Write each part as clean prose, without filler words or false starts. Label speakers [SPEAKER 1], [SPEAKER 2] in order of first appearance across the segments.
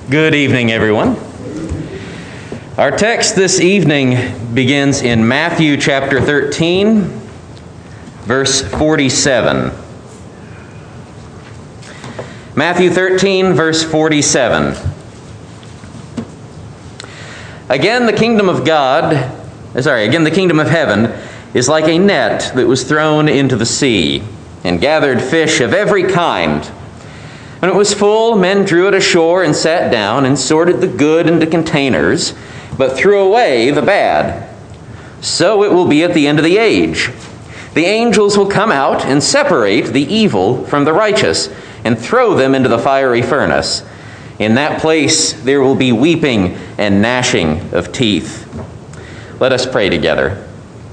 [SPEAKER 1] Good evening, everyone. Our text this evening begins in Matthew chapter 13, verse 47. Matthew 13, verse 47. Again, the kingdom of heaven is like a net that was thrown into the sea and gathered fish of every kind. When it was full, men drew it ashore and sat down and sorted the good into containers, but threw away the bad. So it will be at the end of the age. The angels will come out and separate the evil from the righteous and throw them into the fiery furnace. In that place there will be weeping and gnashing of teeth. Let us pray together.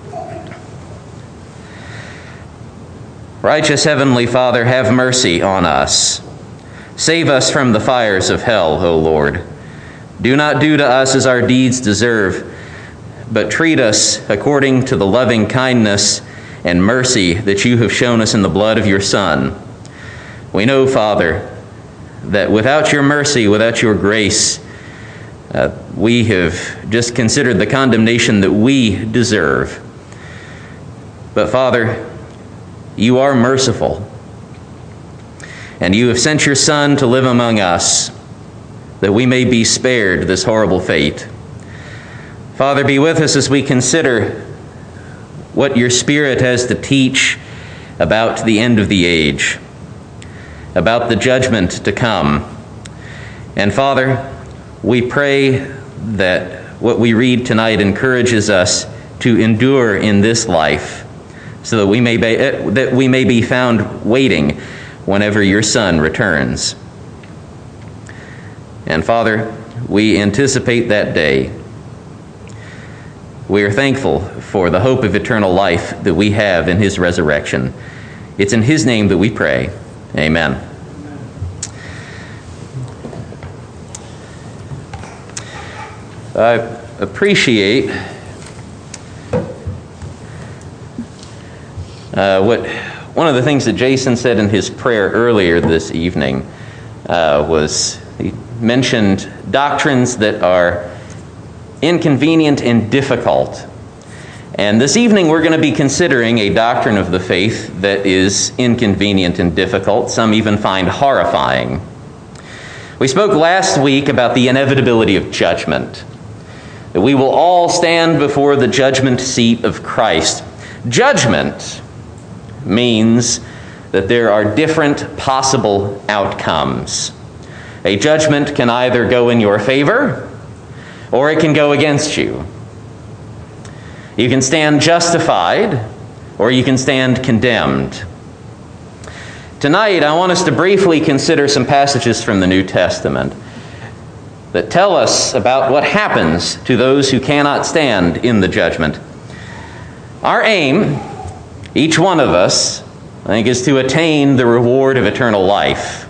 [SPEAKER 1] Righteous Heavenly Father, have mercy on us. Save us from the fires of hell, O Lord. Do not do to us as our deeds deserve, but treat us according to the loving kindness and mercy that you have shown us in the blood of your Son. We know, Father, that without your mercy, without your grace, we have just considered the condemnation that we deserve. But Father, you are merciful, and you have sent your Son to live among us, that we may be spared this horrible fate. Father, be with us as we consider what your Spirit has to teach about the end of the age, about the judgment to come. And Father, we pray that what we read tonight encourages us to endure in this life, so that we may be found waiting whenever your Son returns. And Father, we anticipate that day. We are thankful for the hope of eternal life that we have in his resurrection. It's in his name that we pray. Amen. I appreciate one of the things that Jason said in his prayer earlier this evening was he mentioned doctrines that are inconvenient and difficult. And this evening we're going to be considering a doctrine of the faith that is inconvenient and difficult. Some even find horrifying. We spoke last week about the inevitability of judgment, that we will all stand before the judgment seat of Christ. Judgment means that there are different possible outcomes. A judgment can either go in your favor or it can go against you. You can stand justified or you can stand condemned. Tonight, I want us to briefly consider some passages from the New Testament that tell us about what happens to those who cannot stand in the judgment. Our aim, each one of us, I think, is to attain the reward of eternal life.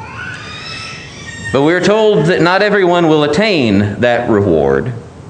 [SPEAKER 1] But we're told that not everyone will attain that reward.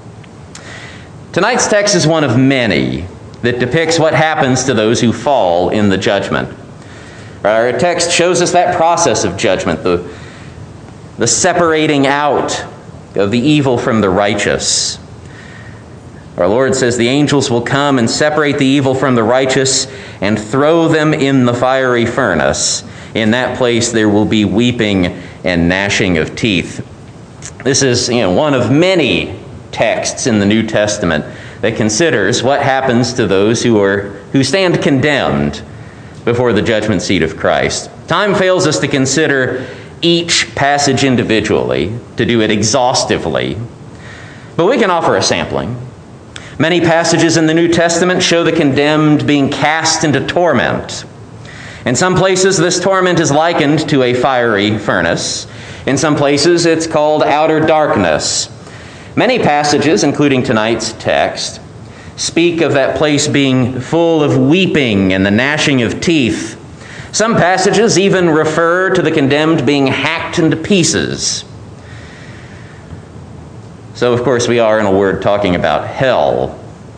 [SPEAKER 1] Tonight's text is one of many that depicts what happens to those who fall in the judgment. Our text shows us that process of judgment, the separating out of the evil from the righteous. Our Lord says the angels will come and separate the evil from the righteous and throw them in the fiery furnace. In that place there will be weeping and gnashing of teeth. This is one of many texts in the New Testament that considers what happens to those who stand condemned before the judgment seat of Christ. Time fails us to consider each passage individually, to do it exhaustively, but we can offer a sampling. Many passages in the New Testament show the condemned being cast into torment. In some places, this torment is likened to a fiery furnace. In some places, it's called outer darkness. Many passages, including tonight's text, speak of that place being full of weeping and the gnashing of teeth. Some passages even refer to the condemned being hacked into pieces. So, of course, we are, in a word, talking about hell.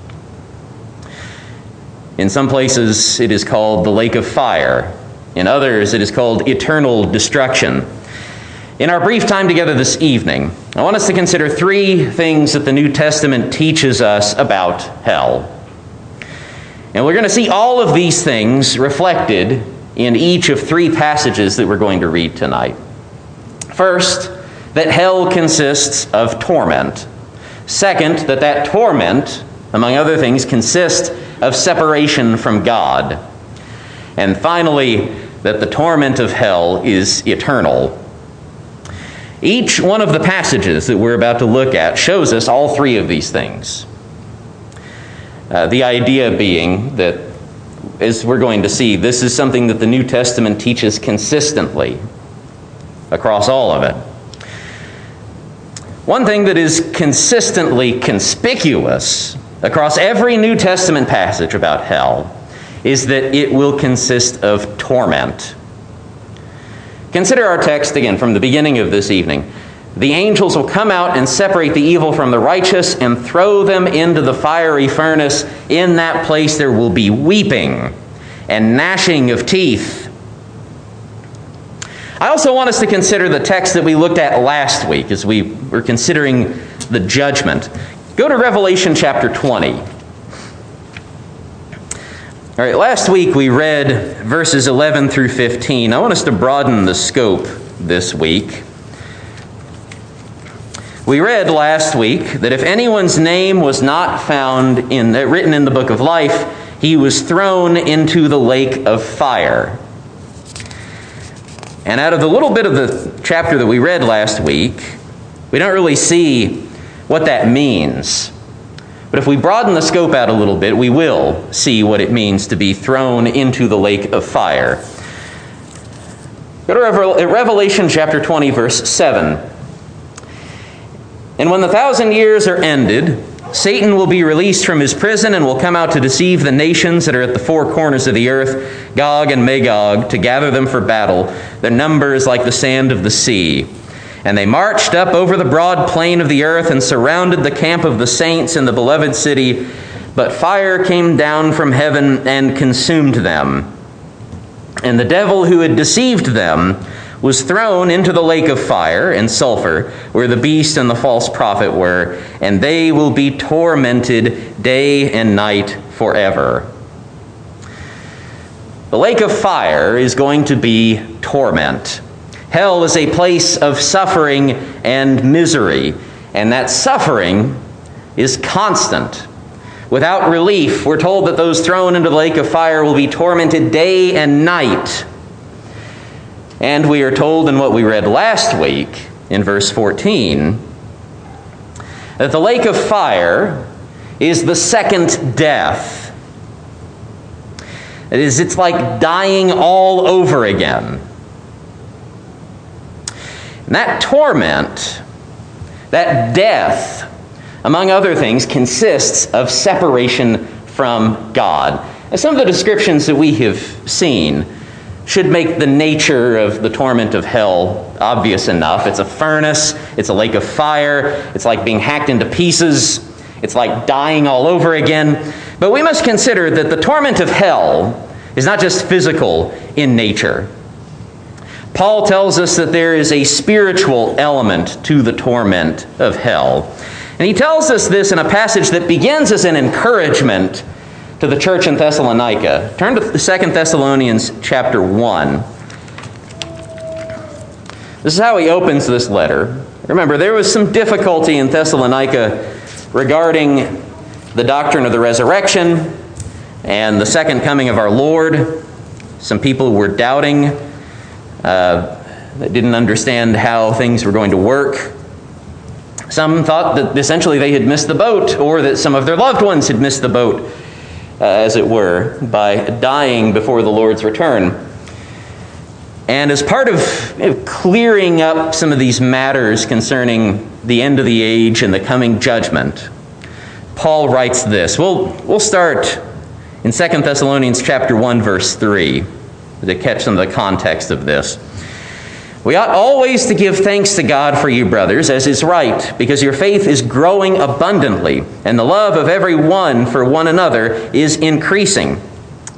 [SPEAKER 1] In some places, it is called the lake of fire. In others, it is called eternal destruction. In our brief time together this evening, I want us to consider three things that the New Testament teaches us about hell. And we're going to see all of these things reflected in each of three passages that we're going to read tonight. First, that hell consists of torment. Second, that torment, among other things, consists of separation from God. And finally, that the torment of hell is eternal. Each one of the passages that we're about to look at shows us all three of these things. The idea being that, as we're going to see, this is something that the New Testament teaches consistently across all of it. One thing that is consistently conspicuous across every New Testament passage about hell is that it will consist of torment. Consider our text again from the beginning of this evening. The angels will come out and separate the evil from the righteous and throw them into the fiery furnace. In that place there will be weeping and gnashing of teeth. I also want us to consider the text that we looked at last week as we were considering the judgment. Go to Revelation chapter 20. All right, last week we read verses 11 through 15. I want us to broaden the scope this week. We read last week that if anyone's name was not found written in the book of life, he was thrown into the lake of fire. And out of the little bit of the chapter that we read last week, we don't really see what that means. But if we broaden the scope out a little bit, we will see what it means to be thrown into the lake of fire. Go to Revelation chapter 20, verse 7. And when the 1,000 years are ended, Satan will be released from his prison and will come out to deceive the nations that are at the four corners of the earth, Gog and Magog, to gather them for battle. Their number is like the sand of the sea. And they marched up over the broad plain of the earth and surrounded the camp of the saints in the beloved city. But fire came down from heaven and consumed them. And the devil who had deceived them was thrown into the lake of fire and sulfur, where the beast and the false prophet were, and they will be tormented day and night forever. The lake of fire is going to be torment. Hell is a place of suffering and misery, and that suffering is constant. Without relief, we're told that those thrown into the lake of fire will be tormented day and night. And we are told in what we read last week, in verse 14, that the lake of fire is the second death. That is, it's like dying all over again. And that torment, that death, among other things, consists of separation from God. And some of the descriptions that we have seen should make the nature of the torment of hell obvious enough. It's a furnace, it's a lake of fire, it's like being hacked into pieces, it's like dying all over again. But we must consider that the torment of hell is not just physical in nature. Paul tells us that there is a spiritual element to the torment of hell. And he tells us this in a passage that begins as an encouragement to the church in Thessalonica. Turn to 2 Thessalonians chapter 1. This is how he opens this letter. Remember, there was some difficulty in Thessalonica regarding the doctrine of the resurrection and the second coming of our Lord. Some people were doubting. They didn't understand how things were going to work. Some thought that essentially they had missed the boat, or that some of their loved ones had missed the boat, as it were, by dying before the Lord's return. And as part of clearing up some of these matters concerning the end of the age and the coming judgment, Paul writes this. We'll start in 2 Thessalonians chapter 1, verse 3, to catch some of the context of this. We ought always to give thanks to God for you, brothers, as is right, because your faith is growing abundantly, and the love of every one for one another is increasing.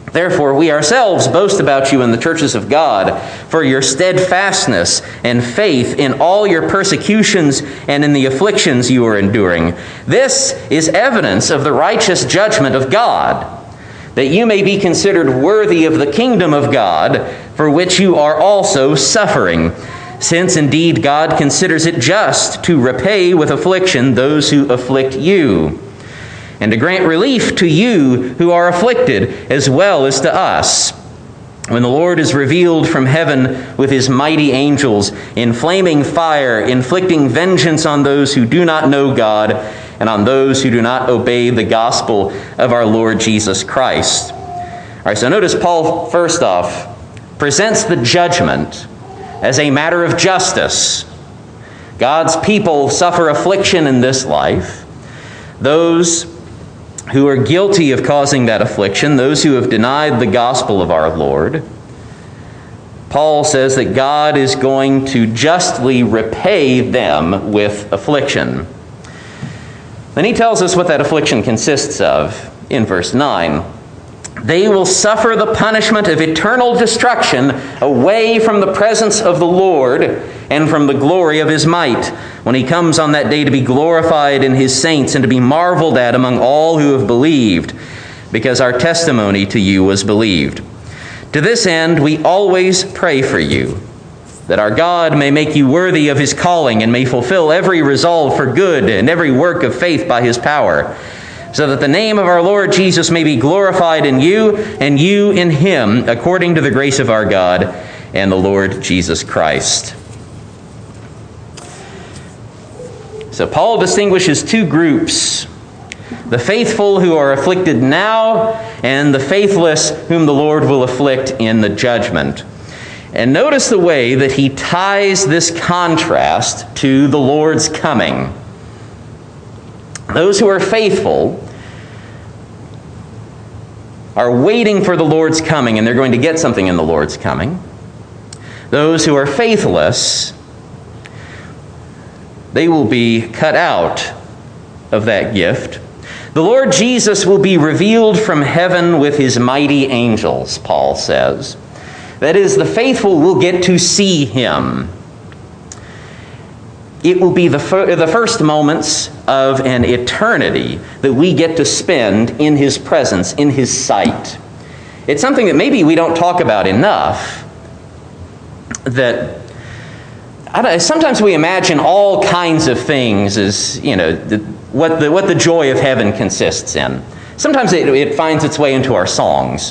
[SPEAKER 1] Therefore, we ourselves boast about you in the churches of God for your steadfastness and faith in all your persecutions and in the afflictions you are enduring. This is evidence of the righteous judgment of God, that you may be considered worthy of the kingdom of God, for which you are also suffering, since indeed God considers it just to repay with affliction those who afflict you, and to grant relief to you who are afflicted, as well as to us, when the Lord is revealed from heaven with his mighty angels in flaming fire, inflicting vengeance on those who do not know God and on those who do not obey the gospel of our Lord Jesus Christ. All right, so notice Paul, first off, presents the judgment as a matter of justice. God's people suffer affliction in this life. Those who are guilty of causing that affliction, those who have denied the gospel of our Lord, Paul says that God is going to justly repay them with affliction. Then he tells us what that affliction consists of in verse 9. They will suffer the punishment of eternal destruction away from the presence of the Lord and from the glory of his might, when he comes on that day to be glorified in his saints and to be marveled at among all who have believed, because our testimony to you was believed. To this end, we always pray for you, that our God may make you worthy of his calling and may fulfill every resolve for good and every work of faith by his power, so that the name of our Lord Jesus may be glorified in you and you in him, according to the grace of our God and the Lord Jesus Christ. So Paul distinguishes two groups: the faithful who are afflicted now, and the faithless whom the Lord will afflict in the judgment. And notice the way that he ties this contrast to the Lord's coming. Those who are faithful are waiting for the Lord's coming, and they're going to get something in the Lord's coming. Those who are faithless, they will be cut out of that gift. The Lord Jesus will be revealed from heaven with his mighty angels, Paul says. That is, the faithful will get to see him. It will be the first moments of an eternity that we get to spend in his presence, in his sight. It's something that maybe we don't talk about enough. Sometimes we imagine all kinds of things as, what the joy of heaven consists in. Sometimes it finds its way into our songs.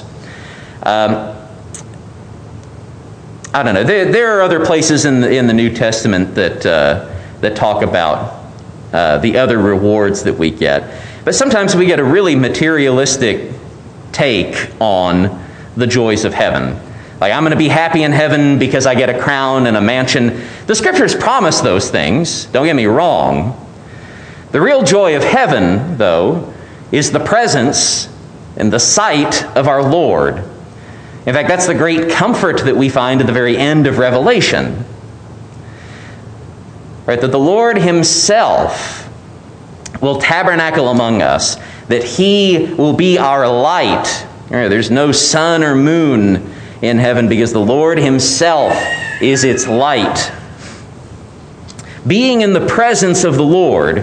[SPEAKER 1] I don't know. There are other places in the New Testament that talk about the other rewards that we get. But sometimes we get a really materialistic take on the joys of heaven. Like, I'm going to be happy in heaven because I get a crown and a mansion. The Scriptures promise those things. Don't get me wrong. The real joy of heaven, though, is the presence and the sight of our Lord. In fact, that's the great comfort that we find at the very end of Revelation. Right, that the Lord himself will tabernacle among us, that he will be our light. Right, there's no sun or moon in heaven because the Lord himself is its light. Being in the presence of the Lord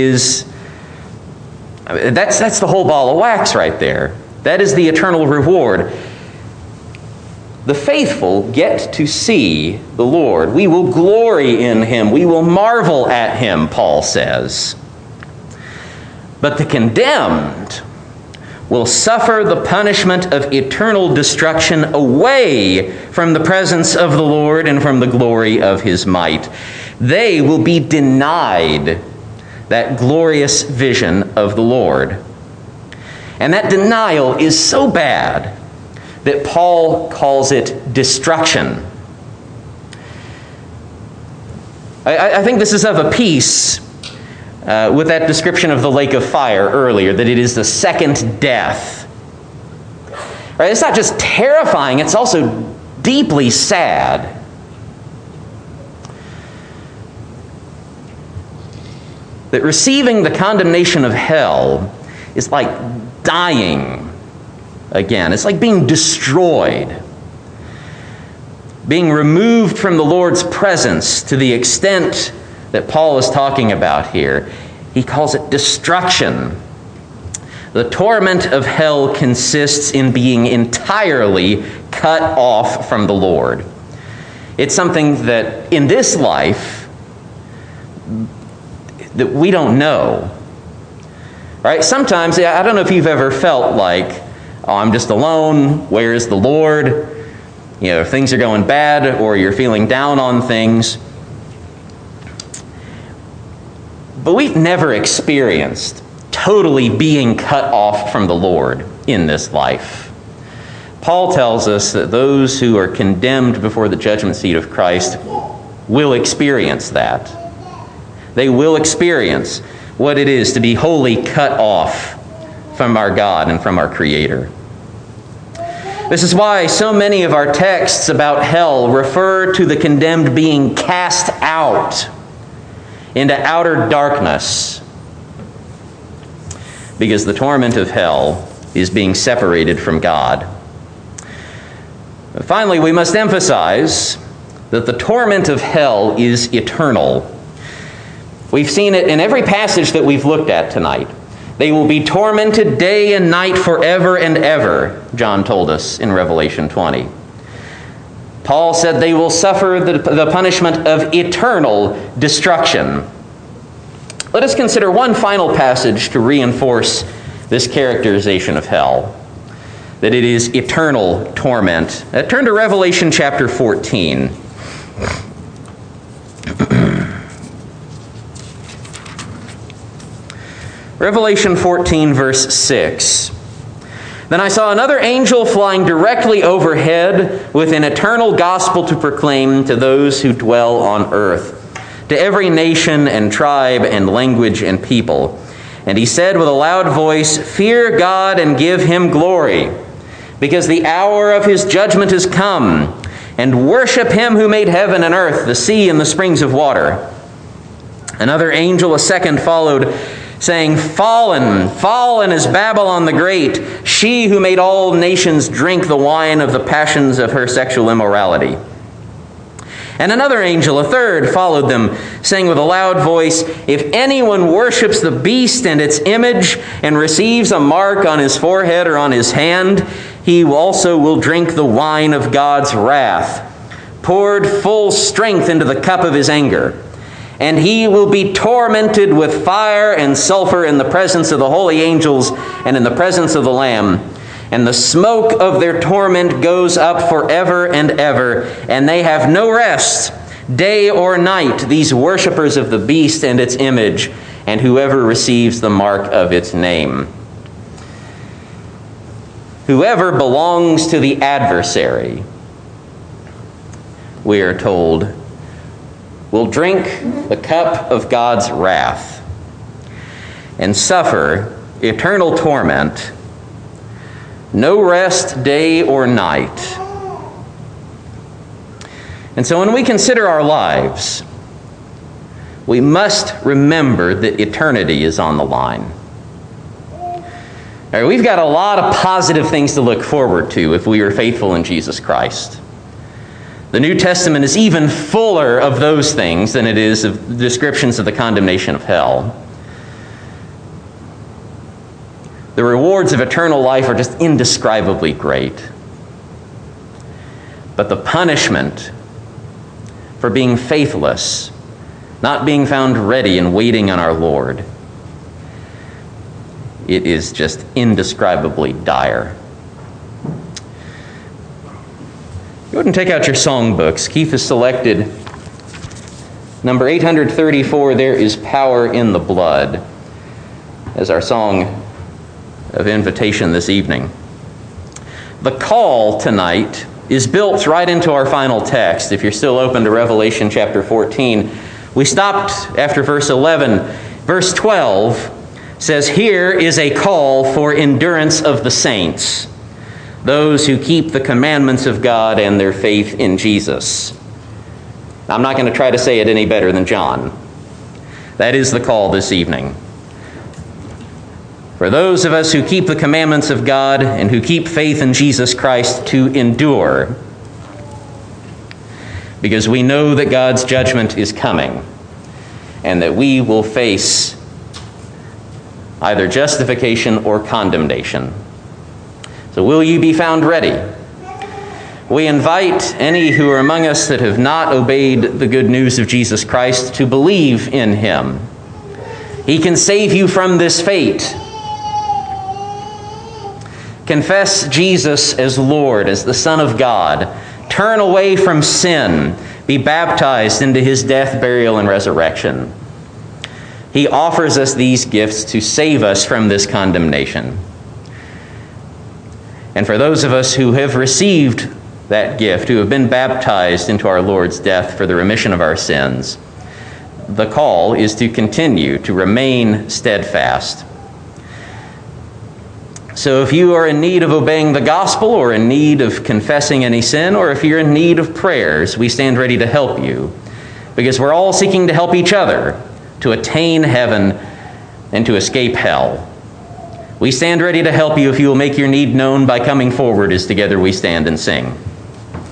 [SPEAKER 1] that's the whole ball of wax right there. That is the eternal reward. The faithful get to see the Lord. We will glory in him. We will marvel at him, Paul says. But the condemned will suffer the punishment of eternal destruction away from the presence of the Lord and from the glory of his might. They will be denied that glorious vision of the Lord. And that denial is so bad that Paul calls it destruction. I think this is of a piece with that description of the lake of fire earlier, that it is the second death. Right? It's not just terrifying, it's also deeply sad. That receiving the condemnation of hell is like dying again. It's like being destroyed, being removed from the Lord's presence to the extent that Paul is talking about here. He calls it destruction. The torment of hell consists in being entirely cut off from the Lord. It's something that in this life that we don't know. Right? Sometimes, I don't know if you've ever felt like, oh, I'm just alone, where is the Lord? You know, things are going bad, or you're feeling down on things. But we've never experienced totally being cut off from the Lord in this life. Paul tells us that those who are condemned before the judgment seat of Christ will experience that. They will experience what it is to be wholly cut off from our God and from our Creator. This is why so many of our texts about hell refer to the condemned being cast out into outer darkness, because the torment of hell is being separated from God. Finally, we must emphasize that the torment of hell is eternal. We've seen it in every passage that we've looked at tonight. They will be tormented day and night forever and ever, John told us in Revelation 20. Paul said they will suffer the punishment of eternal destruction. Let us consider one final passage to reinforce this characterization of hell, that it is eternal torment. Turn to Revelation chapter 14. Revelation 14, verse 6. Then I saw another angel flying directly overhead with an eternal gospel to proclaim to those who dwell on earth, to every nation and tribe and language and people. And he said with a loud voice, "Fear God and give him glory, because the hour of his judgment is come, and worship him who made heaven and earth, the sea and the springs of water." Another angel, a second, followed, saying, "Fallen, fallen is Babylon the Great, she who made all nations drink the wine of the passions of her sexual immorality." And another angel, a third, followed them, saying with a loud voice, "If anyone worships the beast and its image and receives a mark on his forehead or on his hand, he also will drink the wine of God's wrath, poured full strength into the cup of his anger. And he will be tormented with fire and sulfur in the presence of the holy angels and in the presence of the Lamb. And the smoke of their torment goes up forever and ever, and they have no rest, day or night, these worshippers of the beast and its image, and whoever receives the mark of its name." Whoever belongs to the adversary, we are told, will drink the cup of God's wrath and suffer eternal torment, no rest day or night. And so when we consider our lives, we must remember that eternity is on the line. All right, we've got a lot of positive things to look forward to if we are faithful in Jesus Christ. The New Testament is even fuller of those things than it is of descriptions of the condemnation of hell. The rewards of eternal life are just indescribably great. But the punishment for being faithless, not being found ready and waiting on our Lord, it is just indescribably dire. Go ahead and take out your songbooks. Keith has selected number 834, "There is Power in the Blood," as our song of invitation this evening. The call tonight is built right into our final text. If you're still open to Revelation chapter 14, we stopped after verse 11. Verse 12 says, "Here is a call for endurance of the saints, those who keep the commandments of God and their faith in Jesus." I'm not going to try to say it any better than John. That is the call this evening. for those of us who keep the commandments of God and who keep faith in Jesus Christ to endure, because we know that God's judgment is coming and that we will face either justification or condemnation. So will you be found ready? We invite any who are among us that have not obeyed the good news of Jesus Christ to believe in him. He can save you from this fate. Confess Jesus as Lord, as the Son of God. Turn away from sin. Be baptized into his death, burial, and resurrection. He offers us these gifts to save us from this condemnation. And for those of us who have received that gift, who have been baptized into our Lord's death for the remission of our sins, the call is to continue to remain steadfast. So if you are in need of obeying the gospel, or in need of confessing any sin, or if you're in need of prayers, we stand ready to help you, because we're all seeking to help each other to attain heaven and to escape hell. We stand ready to help you if you will make your need known by coming forward as together we stand and sing.